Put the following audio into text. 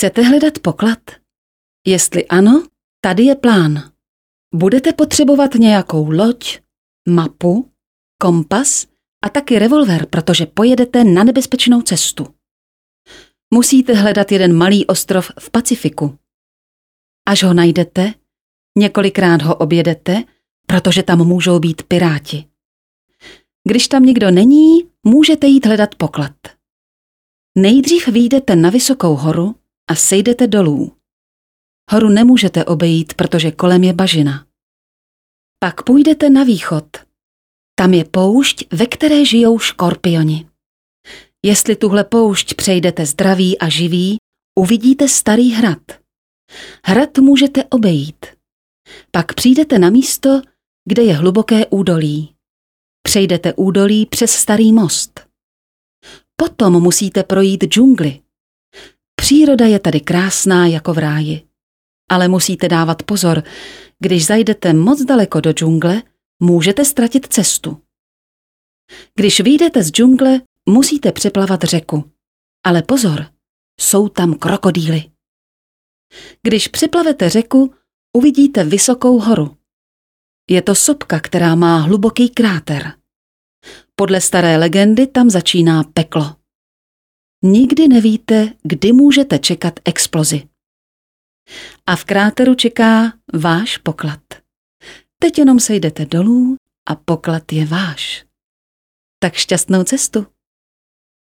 Chcete hledat poklad? Jestli ano, tady je plán. Budete potřebovat nějakou loď, mapu, kompas a taky revolver, protože pojedete na nebezpečnou cestu. Musíte hledat jeden malý ostrov v Pacifiku. Až ho najdete, několikrát ho objedete, protože tam můžou být piráti. Když tam nikdo není, můžete jít hledat poklad. Nejdřív vyjdete na vysokou horu a sejdete dolů. Horu nemůžete obejít, protože kolem je bažina. Pak půjdete na východ. Tam je poušť, ve které žijou škorpioni. Jestli tuhle poušť přejdete zdraví a živí, uvidíte starý hrad. Hrad můžete obejít. Pak přijdete na místo, kde je hluboké údolí. Přejdete údolí přes starý most. Potom musíte projít džungli. Příroda je tady krásná jako v ráji. Ale musíte dávat pozor, když zajdete moc daleko do džungle, můžete ztratit cestu. Když vyjdete z džungle, musíte přeplavat řeku. Ale pozor, jsou tam krokodýly. Když přeplavete řeku, uvidíte vysokou horu. Je to sopka, která má hluboký kráter. Podle staré legendy tam začíná peklo. Nikdy nevíte, kdy můžete čekat explozi. A v kráteru čeká váš poklad. Teď jenom sejdete dolů a poklad je váš. Tak šťastnou cestu.